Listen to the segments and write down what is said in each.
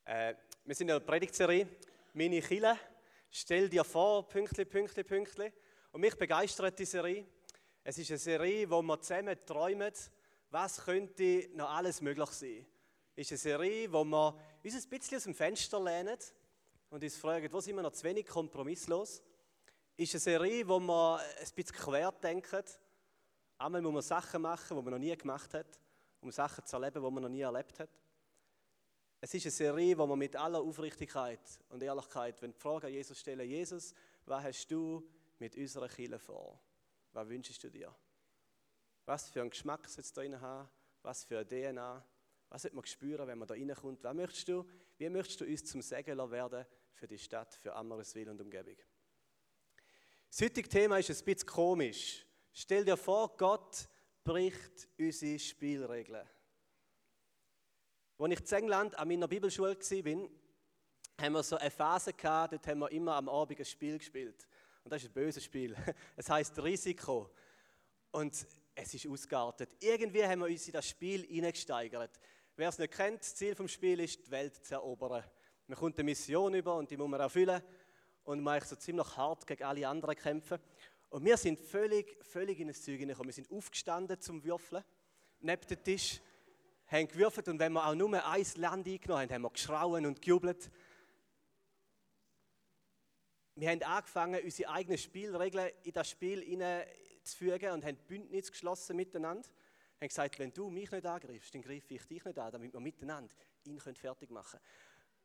Wir sind in der Predigtserie «Meine Kirche». Stell dir vor, Pünktli, Pünktli, Pünktli. Und mich begeistert die Serie. Es ist eine Serie, wo wir zusammen träumen, was könnte noch alles möglich sein. Es ist eine Serie, wo wir uns ein bisschen aus dem Fenster lehnen und uns fragen, wo sind wir noch zu wenig kompromisslos. Es ist eine Serie, wo wir ein bisschen querdenken. Einmal muss man Sachen machen, die man noch nie gemacht hat, um Sachen zu erleben, die man noch nie erlebt hat. Es ist eine Serie, wo wir mit aller Aufrichtigkeit und Ehrlichkeit die Frage an Jesus stellen: Jesus, was hast du mit unserer Kirche vor? Was wünschst du dir? Was für einen Geschmack soll es da drin haben? Was für eine DNA? Was wird man spüren, wenn man da reinkommt? Wie möchtest du uns zum Segler werden für die Stadt, für Ammerswil und Umgebung? Das heutige Thema ist ein bisschen komisch. Stell dir vor, Gott bricht unsere Spielregeln. Als ich in England an meiner Bibelschule war, haben wir so eine Phase gehabt, dort haben wir immer am Abend ein Spiel gespielt. Und das ist ein böses Spiel. Es heisst Risiko. Und es ist ausgeartet. Irgendwie haben wir uns in das Spiel hineingesteigert. Wer es nicht kennt, das Ziel des Spiels ist, die Welt zu erobern. Man kommt eine Mission über und die muss man erfüllen. Und man muss so ziemlich hart gegen alle anderen kämpfen. Und wir sind völlig in das Zeug hineingekommen. Wir sind aufgestanden zum Würfeln, neben dem Tisch, haben gewürfelt. Und wenn wir auch nur ein Land eingenommen haben, haben wir geschrauen und gejubelt. Wir haben angefangen, unsere eigenen Spielregeln in das Spiel hineinzufügen und haben Bündnis geschlossen miteinander. Wir haben gesagt, wenn du mich nicht angreifst, dann greife ich dich nicht an, damit wir miteinander ihn fertig machen können.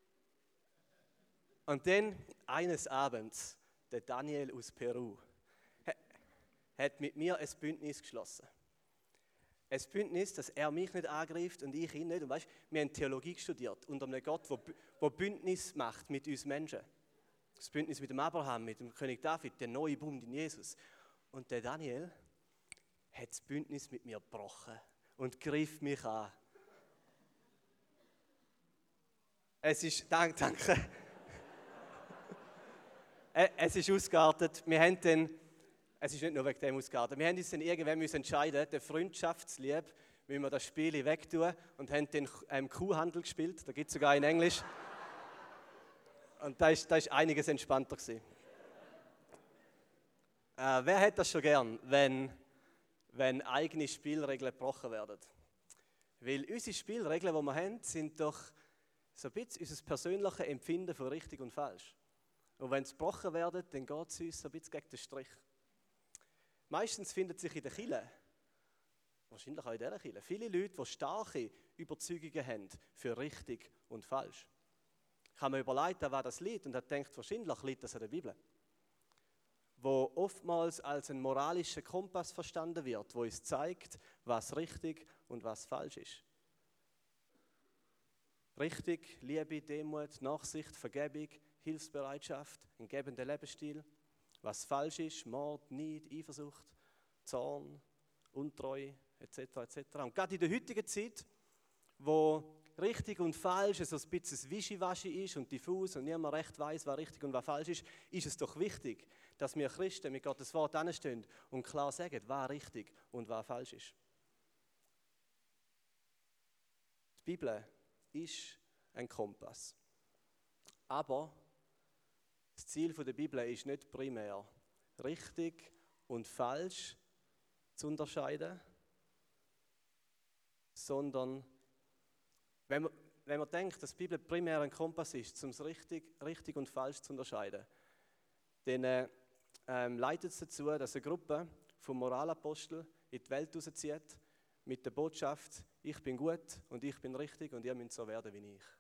Und dann, eines Abends, der Daniel aus Peru hat mit mir ein Bündnis geschlossen. Ein Bündnis, dass er mich nicht angreift und ich ihn nicht. Und weißt, wir haben Theologie studiert unter einem Gott, der Bündnis macht mit uns Menschen. Das Bündnis mit dem Abraham, mit dem König David, der neue Bund in Jesus. Und der Daniel hat das Bündnis mit mir gebrochen und greift mich an. Danke. Es ist ausgeartet. Es ist nicht nur wegen dem ausgeartet. Wir haben uns dann irgendwann entscheiden, der Freundschaftsliebe, müssen wir das Spiel wegtun und haben den Kuhhandel gespielt. Da gibt es sogar in Englisch. Und da ist einiges entspannter gewesen. Wer hat das schon gern, wenn eigene Spielregeln gebrochen werden? Weil unsere Spielregeln, die wir haben, sind doch so ein bisschen unser persönliches Empfinden von richtig und falsch. Und wenn sie gebrochen werden, dann geht es uns so ein bisschen gegen den Strich. Meistens finden sich in der Kirche, wahrscheinlich auch in dieser Kirche, viele Leute, die starke Überzeugungen haben für richtig und falsch. Ich habe mir überlegt, an was das liegt und habe gedacht, wahrscheinlich liegt das an der Bibel, wo oftmals als ein moralischer Kompass verstanden wird, wo uns zeigt, was richtig und was falsch ist. Richtig, Liebe, Demut, Nachsicht, Vergebung, Hilfsbereitschaft, ein gebender Lebensstil. Was falsch ist, Mord, Neid, Eifersucht, Zorn, Untreue, etc. etc. Und gerade in der heutigen Zeit, wo richtig und falsch so ein bisschen Wischiwaschi ist und diffus und niemand recht weiss, was richtig und was falsch ist, ist es doch wichtig, dass wir Christen mit Gottes Wort anstehen und klar sagen, was richtig und was falsch ist. Die Bibel ist ein Kompass. Aber das Ziel der Bibel ist nicht primär, richtig und falsch zu unterscheiden, sondern wenn man denkt, dass die Bibel primär ein Kompass ist, um es richtig und falsch zu unterscheiden, dann leitet es dazu, dass eine Gruppe von Moralaposteln in die Welt rauszieht mit der Botschaft: Ich bin gut und ich bin richtig und ihr müsst so werden wie ich.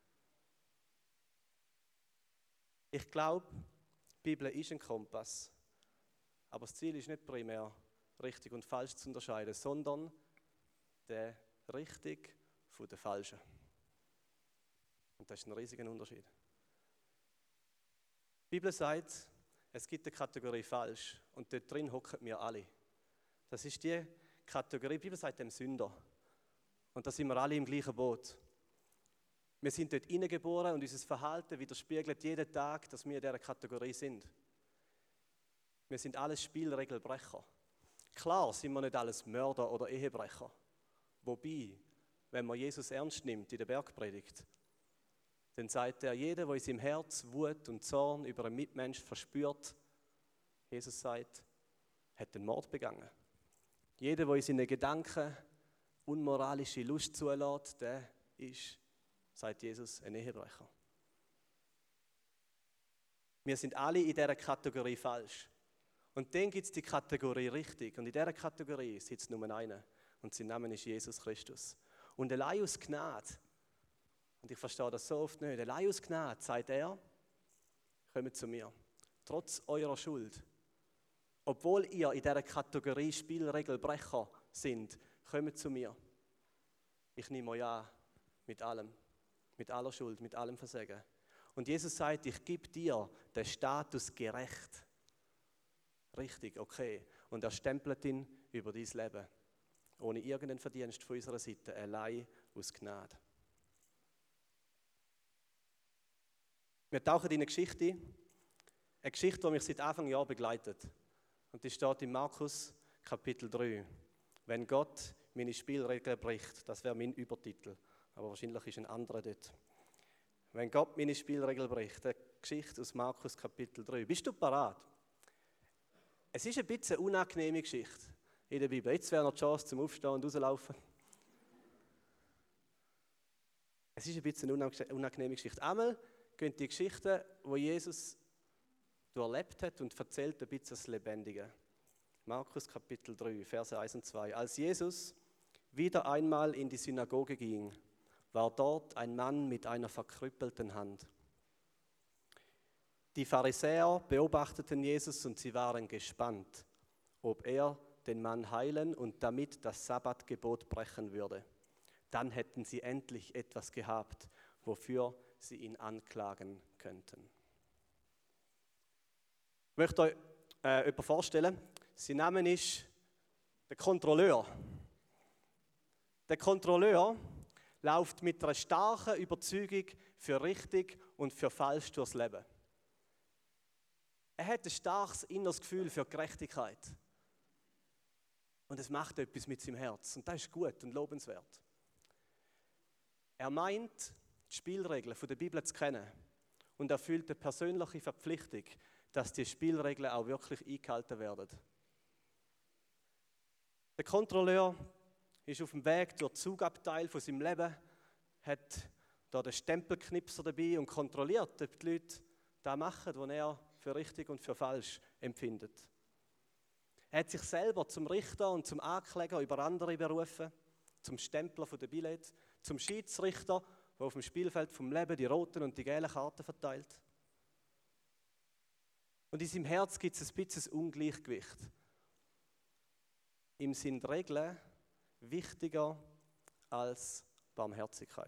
Ich glaube, die Bibel ist ein Kompass, aber das Ziel ist nicht primär, richtig und falsch zu unterscheiden, sondern der richtig von der falschen. Und das ist ein riesiger Unterschied. Die Bibel sagt, es gibt eine Kategorie falsch und dort drin hocken wir alle. Das ist die Kategorie, die Bibel sagt dem Sünder. Und da sind wir alle im gleichen Boot. Wir sind dort hineingeboren und unser Verhalten widerspiegelt jeden Tag, dass wir in dieser Kategorie sind. Wir sind alles Spielregelbrecher. Klar sind wir nicht alles Mörder oder Ehebrecher. Wobei, wenn man Jesus ernst nimmt in der Bergpredigt, Dann sagt er, jeder, der in seinem Herz Wut und Zorn über einen Mitmensch verspürt, Jesus sagt, hat den Mord begangen. Jeder, der in seinen Gedanken unmoralische Lust zulässt, der ist, sagt Jesus, ein Ehebrecher. Wir sind alle in dieser Kategorie falsch. Und dann gibt es die Kategorie richtig. Und in dieser Kategorie sitzt nur einer. Und sein Name ist Jesus Christus. Und allein aus Gnade, und ich verstehe das so oft nicht, allein aus Gnade sagt er, kommt zu mir. Trotz eurer Schuld. Obwohl ihr in dieser Kategorie Spielregelbrecher sind, kommt zu mir. Ich nehme euch an mit allem, mit aller Schuld, mit allem Versagen. Und Jesus sagt, ich gebe dir den Status gerecht. Richtig, okay. Und er stempelt ihn über dein Leben. Ohne irgendeinen Verdienst von unserer Seite, allein aus Gnade. Wir tauchen in eine Geschichte ein. Eine Geschichte, die mich seit Anfang Jahr begleitet. Und die steht in Markus Kapitel 3. Wenn Gott meine Spielregeln bricht, das wäre mein Übertitel. Aber wahrscheinlich ist ein anderer dort. Wenn Gott meine Spielregeln bricht, eine Geschichte aus Markus Kapitel 3. Bist du parat? Es ist ein bisschen eine unangenehme Geschichte in der Bibel. Jetzt wäre noch die Chance zum Aufstehen und rauslaufen. Es ist ein bisschen eine unangenehme Geschichte. Einmal gehen die Geschichten, die Jesus erlebt hat und erzählt, ein bisschen das Lebendige. Markus Kapitel 3, Verse 1 und 2. Als Jesus wieder einmal in die Synagoge ging, war dort ein Mann mit einer verkrüppelten Hand. Die Pharisäer beobachteten Jesus und sie waren gespannt, ob er den Mann heilen und damit das Sabbatgebot brechen würde. Dann hätten sie endlich etwas gehabt, wofür sie ihn anklagen könnten. Ich möchte euch jemanden vorstellen. Sein Name ist der Kontrolleur. Der Kontrolleur läuft mit einer starken Überzeugung für richtig und für falsch durchs Leben. Er hat ein starkes inneres Gefühl für Gerechtigkeit. Und es macht etwas mit seinem Herz. Und das ist gut und lobenswert. Er meint, die Spielregeln der Bibel zu kennen. Und er fühlt eine persönliche Verpflichtung, dass die Spielregeln auch wirklich eingehalten werden. Der Kontrolleur ist auf dem Weg durch den Zugabteil von seinem Leben, hat da den Stempelknipser dabei und kontrolliert, ob die Leute das machen, was er für richtig und für falsch empfindet. Er hat sich selber zum Richter und zum Ankläger über andere berufen, zum Stempler der Billett, zum Schiedsrichter, der auf dem Spielfeld vom Leben die roten und die gelben Karten verteilt. Und in seinem Herz gibt es ein bisschen Ungleichgewicht. Ihm sind Regeln wichtiger als Barmherzigkeit.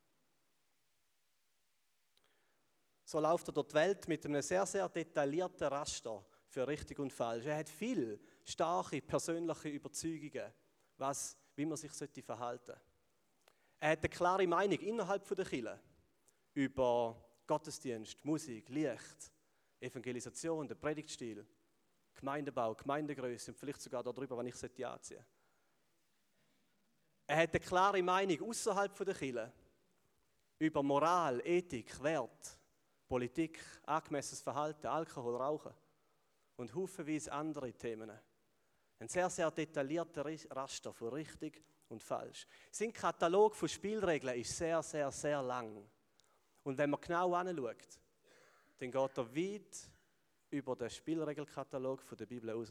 So läuft er durch die Welt mit einem sehr, sehr detaillierten Raster für richtig und falsch. Er hat viele starke persönliche Überzeugungen, wie man sich verhalten sollte. Er hat eine klare Meinung innerhalb der Kirche über Gottesdienst, Musik, Licht, Evangelisation, den Predigtstil, Gemeindebau, Gemeindegröße und vielleicht sogar darüber, wann ich anziehen sollte. Er hat eine klare Meinung außerhalb der Kirche über Moral, Ethik, Wert, Politik, angemessenes Verhalten, Alkohol, Rauchen und haufenweise andere Themen. Ein sehr, sehr detaillierter Raster von richtig und falsch. Sein Katalog von Spielregeln ist sehr, sehr, sehr lang. Und wenn man genau hinschaut, dann geht er weit über den Spielregelkatalog der Bibel raus.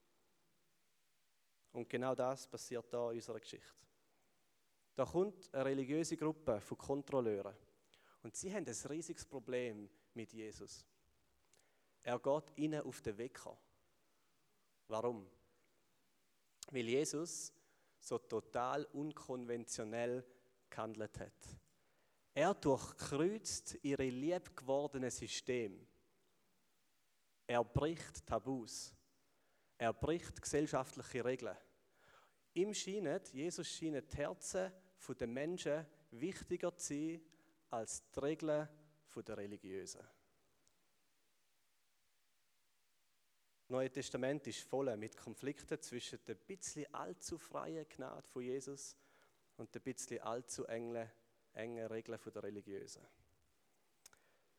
Und genau das passiert hier in unserer Geschichte. Da kommt eine religiöse Gruppe von Kontrolleuren. Und sie haben ein riesiges Problem mit Jesus. Er geht ihnen auf den Wecker. Warum? Weil Jesus so total unkonventionell gehandelt hat. Er durchkreuzt ihre liebgewordenen System. Er bricht Tabus. Er bricht gesellschaftliche Regeln. Jesus scheint die Herzen der Menschen wichtiger zu sein als die Regeln der Religiösen. Das Neue Testament ist voll mit Konflikten zwischen der bisschen allzu freien Gnade von Jesus und der bisschen allzu engen Regeln der Religiösen.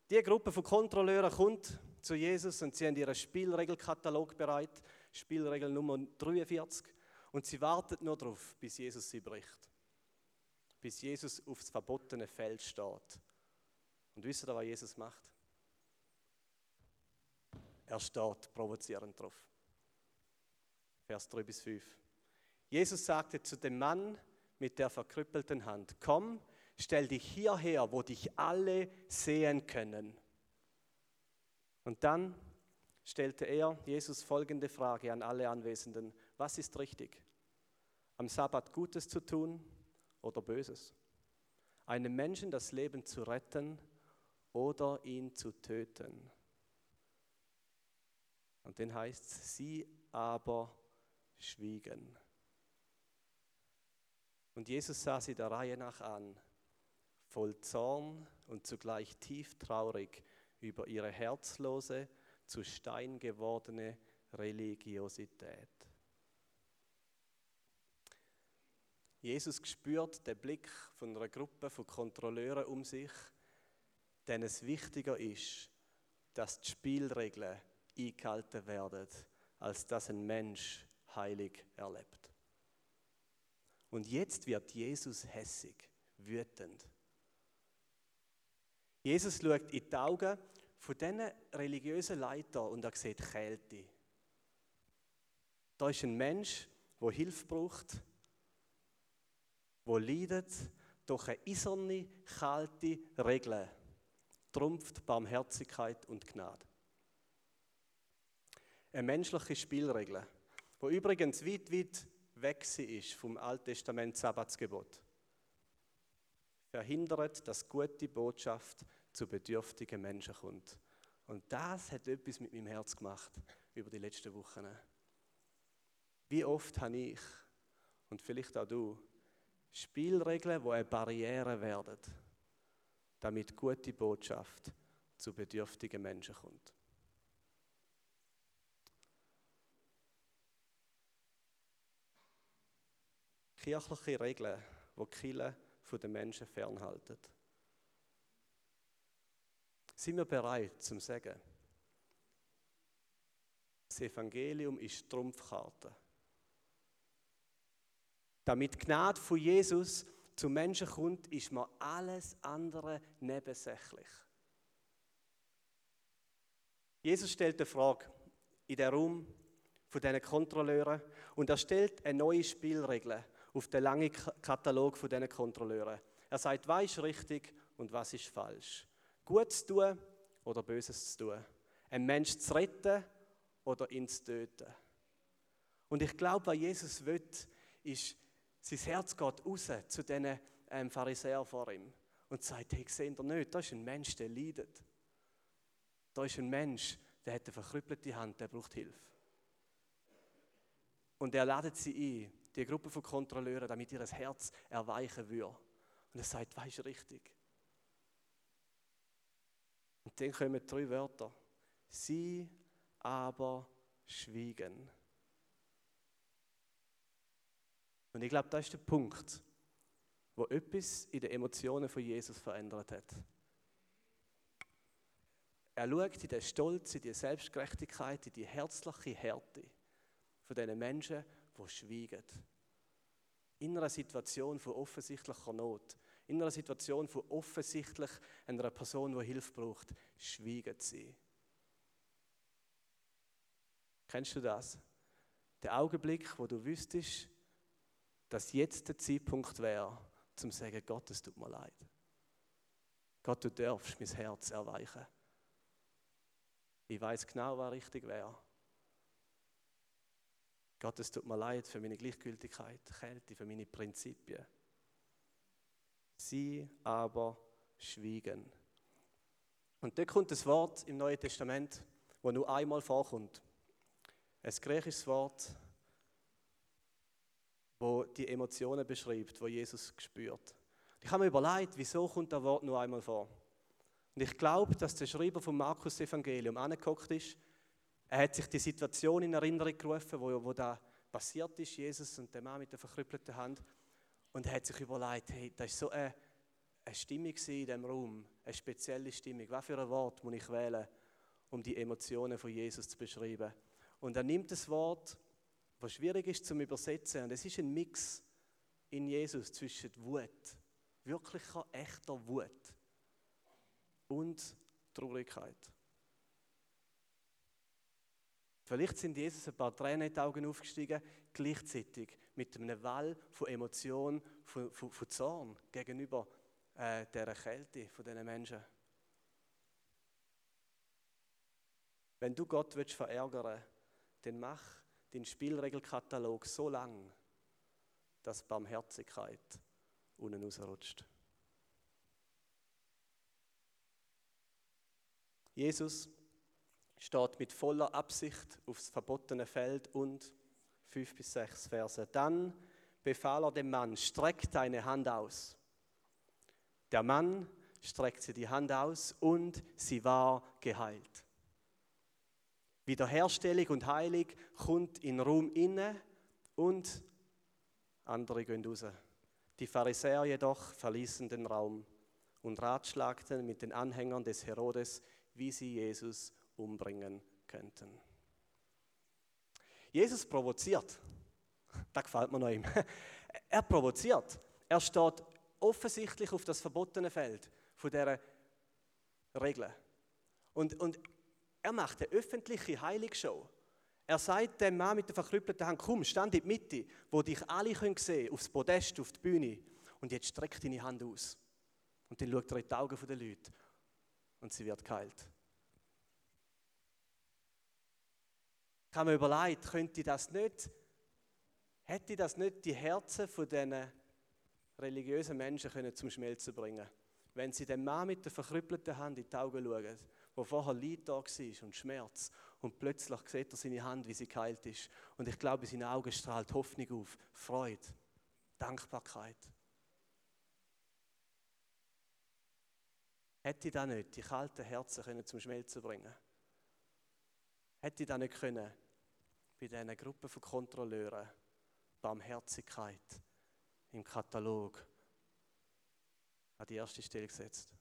Die Gruppe von Kontrolleuren kommt zu Jesus und sie haben ihren Spielregelkatalog bereit, Spielregel Nummer 43. Und sie wartet nur darauf, bis Jesus sie bricht. Bis Jesus aufs verbotene Feld steht. Und wisst ihr, was Jesus macht? Er steht provozierend drauf. Vers 3 bis 5. Jesus sagte zu dem Mann mit der verkrüppelten Hand: Komm, stell dich hierher, wo dich alle sehen können. Und dann stellte Jesus folgende Frage an alle Anwesenden: Was ist richtig? Am Sabbat Gutes zu tun oder Böses? Einem Menschen das Leben zu retten oder ihn zu töten? Und dann heißt es: Sie aber schwiegen. Und Jesus sah sie der Reihe nach an, voll Zorn und zugleich tief traurig über ihre herzlose, zu Stein gewordene Religiosität. Jesus spürt den Blick von einer Gruppe von Kontrolleuren um sich, denen es wichtiger ist, dass die Spielregeln eingehalten werden, als dass ein Mensch heilig erlebt. Und jetzt wird Jesus hässig, wütend. Jesus schaut in die Augen von diesen religiösen Leitern und er sieht Kälte. Da ist ein Mensch, der Hilfe braucht, der leidet, doch eine eiserne, kalte Regel trumpft Barmherzigkeit und Gnade. Eine menschliche Spielregel, die übrigens weit, weit weg ist vom Alten Testament Sabbatsgebot, verhindert, dass gute Botschaft zu bedürftigen Menschen kommt. Und das hat etwas mit meinem Herz gemacht über die letzten Wochen. Wie oft habe ich, und vielleicht auch du, Spielregeln, die eine Barriere werden, damit gute Botschaft zu bedürftigen Menschen kommt. Kirchliche Regeln, die die Kirche von den Menschen fernhalten. Sind wir bereit, zum zu sagen, das Evangelium ist die Trumpfkarte. Damit die Gnade von Jesus zum Menschen kommt, ist mir alles andere nebensächlich. Jesus stellt eine Frage in den Raum von diesen Kontrolleuren und er stellt eine neue Spielregel auf den langen Katalog von diesen Kontrolleuren. Er sagt, was ist richtig und was ist falsch. Gutes zu tun oder Böses zu tun. Einen Menschen zu retten oder ihn zu töten. Und ich glaube, was Jesus will, ist, sein Herz geht raus zu diesen Pharisäern vor ihm und sagt, hey, seht ihr nicht, da ist ein Mensch, der leidet. Da ist ein Mensch, der hat eine verkrüppelte Hand, der braucht Hilfe. Und er ladet sie ein, die Gruppe von Kontrolleuren, damit ihr Herz erweichen würde. Und er sagt, was ist richtig? Und dann kommen 3 Wörter. Sie aber schwiegen. Und ich glaube, das ist der Punkt, wo etwas in den Emotionen von Jesus verändert hat. Er schaut in den Stolz, in die Selbstgerechtigkeit, in die herzliche Härte von diesen Menschen, die schweigen. In einer Situation von offensichtlicher Not, in einer Situation von offensichtlich einer Person, die Hilfe braucht, schweigen sie. Kennst du das? Der Augenblick, wo du wüsstest, dass jetzt der Zeitpunkt wäre, zum zu sagen, Gott, es tut mir leid. Gott, du darfst mein Herz erweichen. Ich weiß genau, was richtig wäre. Gott, es tut mir leid für meine Gleichgültigkeit, Kälte, für meine Prinzipien. Sie aber schwiegen. Und da kommt das Wort im Neuen Testament, das nur einmal vorkommt. Ein griechisches Wort, wo die Emotionen beschreibt, die Jesus spürt. Ich habe mir überlegt, wieso kommt das Wort nur einmal vor. Und ich glaube, dass der Schreiber vom Markus-Evangelium angeguckt ist. Er hat sich die Situation in Erinnerung gerufen, wo da passiert ist, Jesus und der Mann mit der verkrüppelten Hand. Und er hat sich überlegt, hey, das ist so eine eine Stimmung in diesem Raum, eine spezielle Stimmung. Was für ein Wort muss ich wählen, um die Emotionen von Jesus zu beschreiben? Und er nimmt das Wort, was schwierig ist zum Übersetzen, und es ist ein Mix in Jesus zwischen Wut, wirklicher, echter Wut und Traurigkeit. Vielleicht sind Jesus ein paar Tränen in die Augen aufgestiegen, gleichzeitig mit einem Wall von Emotion, von Zorn gegenüber dieser Kälte von diesen Menschen. Wenn du Gott verärgern willst, dann mach deinen Spielregelkatalog so lang, dass Barmherzigkeit unten rausrutscht. Jesus steht mit voller Absicht aufs verbotene Feld und 5 bis 6 Verse. Dann befahl er dem Mann, streck deine Hand aus. Der Mann streckte die Hand aus und sie war geheilt. Wiederherstellung und Heilung kommt in den Raum inne und andere gehen raus. Die Pharisäer jedoch verließen den Raum und ratschlagten mit den Anhängern des Herodes, wie sie Jesus umbringen könnten. Jesus provoziert. Das gefällt mir noch ihm. Er provoziert. Er steht offensichtlich auf das verbotene Feld von dieser Regel. Und er macht eine öffentliche Heilungsshow. Er sagt dem Mann mit der verkrüppelten Hand, komm, stand in die Mitte, wo dich alle sehen können, aufs Podest, auf die Bühne. Und jetzt streck deine Hand aus. Und dann schaut er in die Augen der Leute. Und sie wird geheilt. Ich habe mir überlegt, hätte das nicht die Herzen von diesen religiösen Menschen können zum Schmelzen bringen, wenn sie dem Mann mit der verkrüppelten Hand in die Augen schauen, wo vorher Leid da war und Schmerz, und plötzlich sieht er seine Hand, wie sie geheilt ist. Und ich glaube, in seinen Augen strahlt Hoffnung auf, Freude, Dankbarkeit. Hätte das nicht die kalten Herzen können zum Schmelzen bringen? Hätte das nicht können bei diesen Gruppen von Kontrolleuren Barmherzigkeit im Katalog an die erste Stelle gesetzt?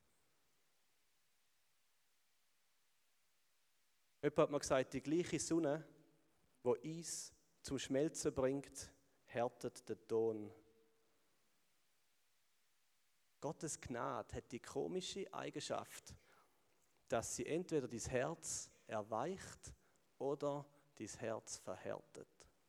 Jemand hat mir gesagt, die gleiche Sonne, die Eis zum Schmelzen bringt, härtet den Ton. Gottes Gnade hat die komische Eigenschaft, dass sie entweder dein Herz erweicht oder dein Herz verhärtet.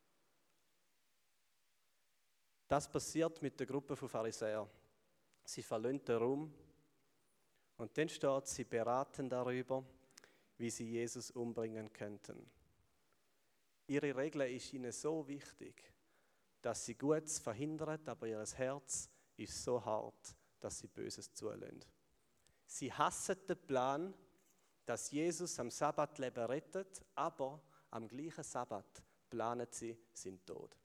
Das passiert mit der Gruppe von Pharisäern. Sie verlassen den Raum und dann steht, sie beraten darüber, wie sie Jesus umbringen könnten. Ihre Regel ist ihnen so wichtig, dass sie Gutes verhindern, aber ihr Herz ist so hart, dass sie Böses zulassen. Sie hassen den Plan, dass Jesus am Sabbat Leben rettet, aber am gleichen Sabbat planen sie seinen Tod.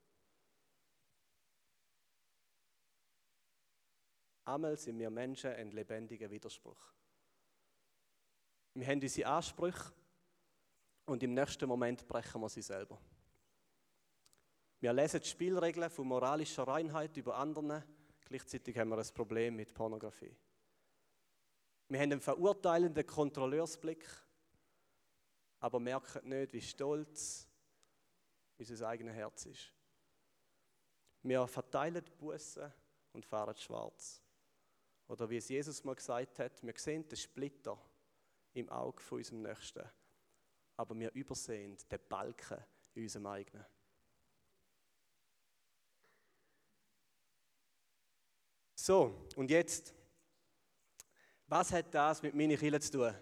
Einmal sind wir Menschen ein lebendiger Widerspruch. Wir haben unsere Ansprüche und im nächsten Moment brechen wir sie selber. Wir lesen die Spielregeln von moralischer Reinheit über anderen, gleichzeitig haben wir ein Problem mit Pornografie. Wir haben einen verurteilenden Kontrolleursblick, aber merken nicht, wie stolz unser eigenes Herz ist. Wir verteilen die Bussen und fahren schwarz. Oder wie es Jesus mal gesagt hat, wir sehen den Splitter im Auge von unserem Nächsten, aber wir übersehen den Balken in unserem eigenen. So, und jetzt, was hat das mit meinen Kindern zu tun?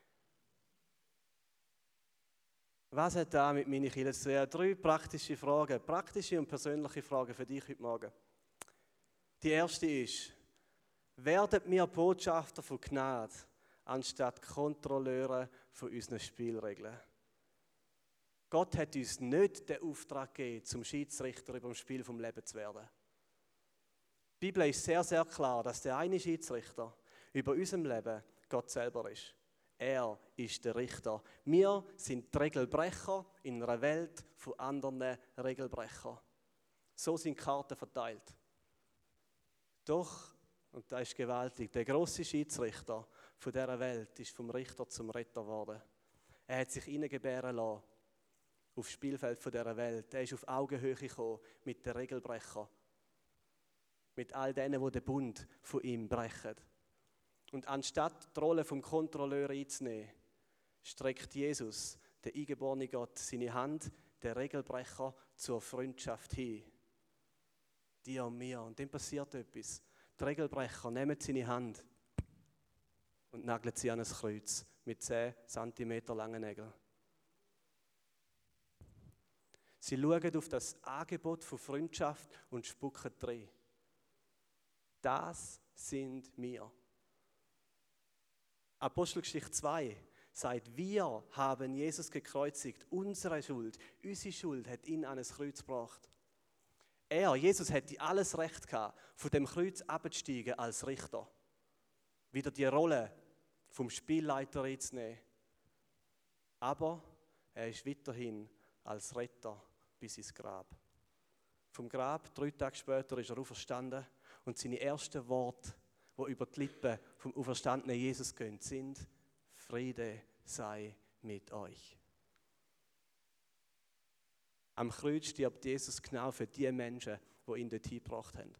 Was hat das mit meinen Kindern zu tun? Ja, 3 praktische Fragen, praktische und persönliche Fragen für dich heute Morgen. Die erste ist, werden wir Botschafter von Gnade, anstatt Kontrolleure von unseren Spielregeln? Gott hat uns nicht den Auftrag gegeben, zum Schiedsrichter über dem Spiel vom Leben zu werden. Die Bibel ist sehr, sehr klar, dass der eine Schiedsrichter über unserem Leben Gott selber ist. Er ist der Richter. Wir sind die Regelbrecher in einer Welt von anderen Regelbrechern. So sind die Karten verteilt. Doch Und das ist gewaltig. Der grosse Schiedsrichter von dieser Welt ist vom Richter zum Retter geworden. Er hat sich hineingebären lassen aufs Spielfeld von dieser Welt. Er ist auf Augenhöhe gekommen mit den Regelbrechern. Mit all denen, die den Bund von ihm brechen. Und anstatt die Rolle vom Kontrolleur einzunehmen, streckt Jesus, der eingeborene Gott, seine Hand der Regelbrecher zur Freundschaft hin. Dir und mir. Und dann passiert etwas. Die Regelbrecher nehmen seine Hand und nageln sie an ein Kreuz mit 10 cm langen Nägeln. Sie schauen auf das Angebot von Freundschaft und spucken rein. Das sind wir. Apostelgeschichte 2 sagt, wir haben Jesus gekreuzigt, unsere Schuld hat ihn an ein Kreuz gebracht. Jesus hätte alles Recht gehabt, von dem Kreuz abzusteigen als Richter. Wieder die Rolle vom Spielleiter einzunehmen. Aber er ist weiterhin als Retter bis ins Grab. Vom Grab, 3 Tage später, ist er auferstanden und seine ersten Worte, die über die Lippen vom auferstandenen Jesus gehen, sind: Friede sei mit euch. Am Kreuz stirbt Jesus genau für die Menschen, die ihn dorthin gebracht haben.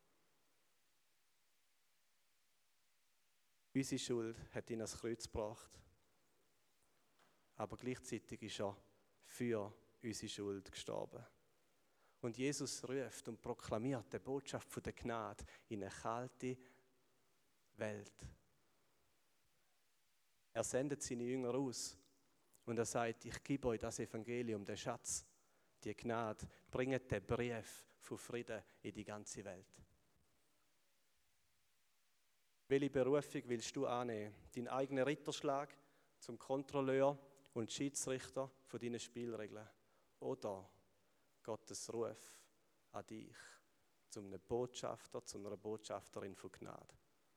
Unsere Schuld hat ihn ans Kreuz gebracht, aber gleichzeitig ist er für unsere Schuld gestorben. Und Jesus ruft und proklamiert die Botschaft von der Gnade in eine kalte Welt. Er sendet seine Jünger aus und er sagt, ich gebe euch das Evangelium, den Schatz, die Gnade, bringt den Brief von Frieden in die ganze Welt. Welche Berufung willst du annehmen? Deinen eigenen Ritterschlag zum Kontrolleur und Schiedsrichter von deinen Spielregeln? Oder Gottes Ruf an dich, zu einem Botschafter, zu einer Botschafterin von Gnade?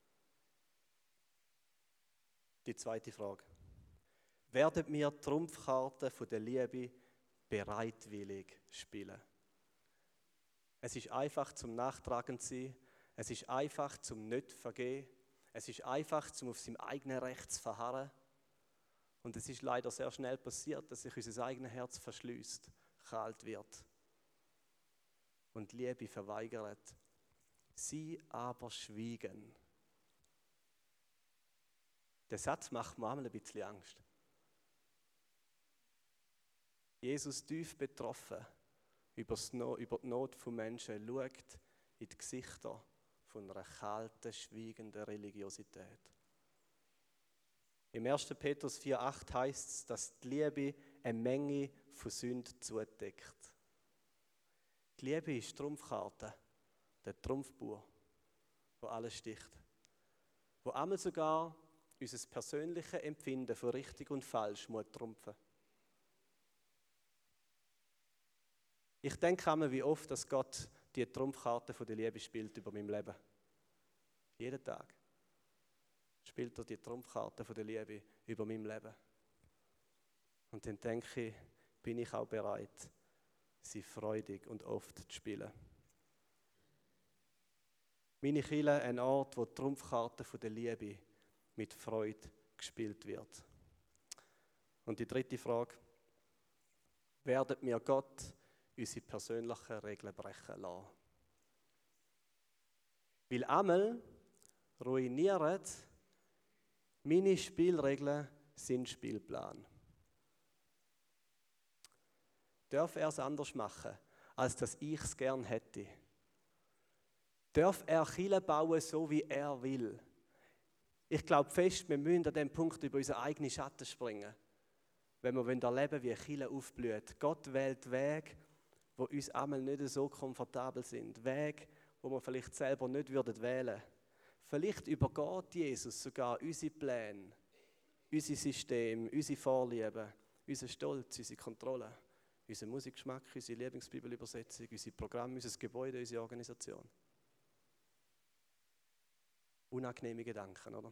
Die zweite Frage. Werden wir die Trumpfkarte von der Liebe bereitwillig spielen? Es ist einfach zum Nachtragend sein, es ist einfach zum nicht vergehen, es ist einfach zum auf seinem eigenen Recht zu verharren. Und es ist leider sehr schnell passiert, dass sich unser eigenes Herz verschließt, kalt wird und Liebe verweigert. Sie aber schwiegen. Der Satz macht mir einmal ein bisschen Angst. Jesus, tief betroffen über die Not von Menschen, schaut in die Gesichter von einer kalten, schweigenden Religiosität. Im 1. Petrus 4,8 heißt es, dass die Liebe eine Menge von Sünden zudeckt. Die Liebe ist die Trumpfkarte, der Trumpfbauer, der alles sticht. Wo einmal sogar unser persönliches Empfinden von richtig und falsch muss trumpfen. Ich denke einmal, wie oft dass Gott die Trumpfkarte von der Liebe spielt über meinem Leben. Jeden Tag spielt er die Trumpfkarte von der Liebe über meinem Leben. Und dann denke ich, bin ich auch bereit, sie freudig und oft zu spielen. Meine Kirche ein Ort, wo die Trumpfkarte von der Liebe mit Freude gespielt wird. Und die dritte Frage: Werden wir Gott unsere persönlichen Regeln brechen lassen? Weil einmal ruinieren meine Spielregeln seinen Spielplan. Darf er es anders machen, als dass ich es gern hätte? Darf er Kirche bauen, so wie er will? Ich glaube fest, wir müssen an diesem Punkt über unseren eigenen Schatten springen, wenn wir erleben wollen, wie Kirche aufblüht. Gott wählt Wege, die uns einmal nicht so komfortabel sind. Wege, die wir vielleicht selber nicht wählen würden. Vielleicht übergeht Jesus sogar unsere Pläne, unser System, unsere Vorlieben, unseren Stolz, unsere Kontrolle, unseren Musikgeschmack, unsere Lieblingsbibelübersetzung, unser Programm, unser Gebäude, unsere Organisation. Unangenehme Gedanken, oder?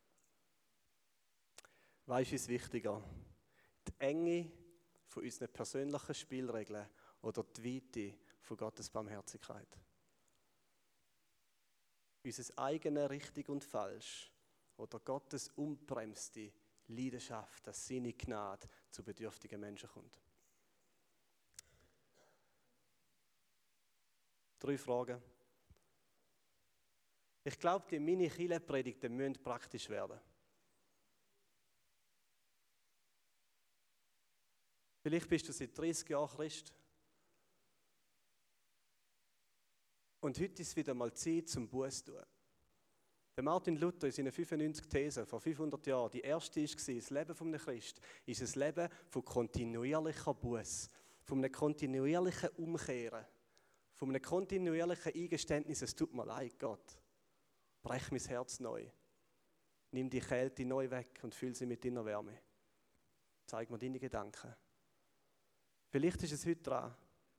Was ist uns wichtiger? Die Enge von unseren persönlichen Spielregeln oder die Weite von Gottes Barmherzigkeit? unser eigenes richtig und falsch oder Gottes unbremste Leidenschaft, dass seine Gnade zu bedürftigen Menschen kommt. 3 Fragen. Ich glaube, die Mini-Kirche-Predigten müssen praktisch werden. Vielleicht bist du seit 30 Jahren Christ. Und heute ist wieder mal Zeit zum Buß tun. Der Martin Luther in seinen 95 Thesen vor 500 Jahren, die erste war, das Leben eines Christen ist ein Leben von kontinuierlicher Buß, von einem kontinuierlichen Umkehren, von einem kontinuierlichen Eingeständnis, es tut mir leid, Gott, brech mein Herz neu, nimm die Kälte neu weg und füll sie mit deiner Wärme. Zeig mir deine Gedanken. Vielleicht ist es heute dran.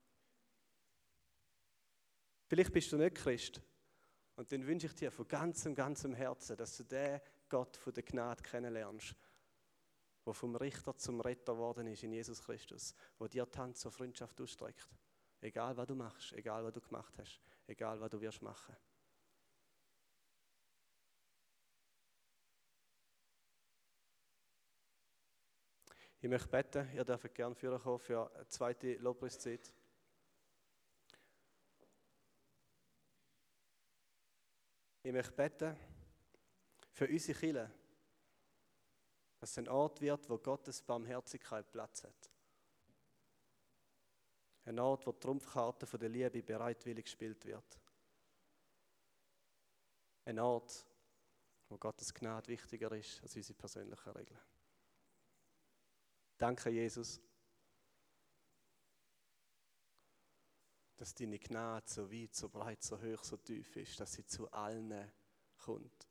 Vielleicht bist du nicht Christ. Und dann wünsche ich dir von ganzem Herzen, dass du den Gott von der Gnade kennenlernst, der vom Richter zum Retter geworden ist in Jesus Christus, der dir die Hand zur Freundschaft ausstreckt. Egal, was du machst, egal, was du gemacht hast, egal, was du wirst machen. Ich möchte beten, ihr dürft gerne kommen für eine zweite Lobpreiszeit. Ich möchte beten für unsere Kirche, dass es ein Ort wird, wo Gottes Barmherzigkeit Platz hat. Ein Ort, wo die Trumpfkarte von der Liebe bereitwillig gespielt wird. Ein Ort, wo Gottes Gnade wichtiger ist als unsere persönlichen Regeln. Danke, Jesus, dass deine Gnade so weit, so breit, so hoch, so tief ist, dass sie zu allen kommt.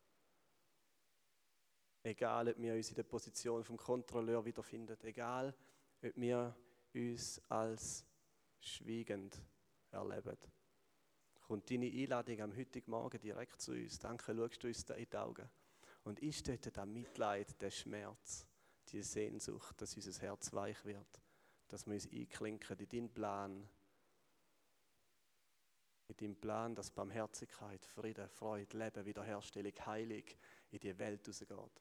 Egal, ob wir uns in der Position vom Kontrolleur wiederfinden, egal, ob wir uns als schweigend erleben. Kommt deine Einladung am heutigen Morgen direkt zu uns. Danke, schaust du uns in die Augen. Und ist dort das Mitleid, der Schmerz, die Sehnsucht, dass unser Herz weich wird, dass wir uns einklinken in deinen Plan, mit deinem Plan, dass Barmherzigkeit, Frieden, Freude, Leben, Wiederherstellung, Heilung in die Welt rausgeht.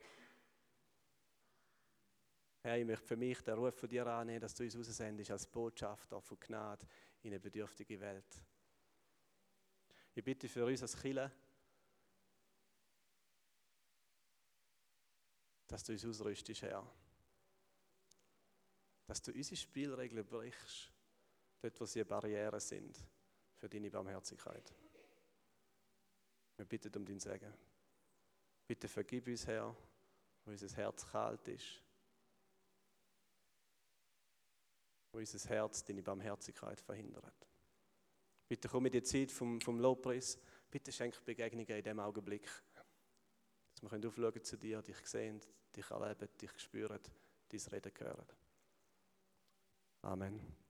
Herr, ich möchte für mich den Ruf von dir annehmen, dass du uns raussendest als Botschafter von Gnade in eine bedürftige Welt. Ich bitte für uns als Kirche, dass du uns ausrüstest, Herr. Dass du unsere Spielregeln brichst, dort wo sie Barrieren sind für deine Barmherzigkeit. Wir bitten um dein Segen. Bitte vergib uns, Herr, wo unser Herz kalt ist, wo unser Herz deine Barmherzigkeit verhindert. Bitte komm in die Zeit vom Lobpreis. Bitte schenk Begegnungen in diesem Augenblick, dass wir aufschauen zu dir, dich sehen, dich erleben, dich spüren, dein Reden hören. Amen.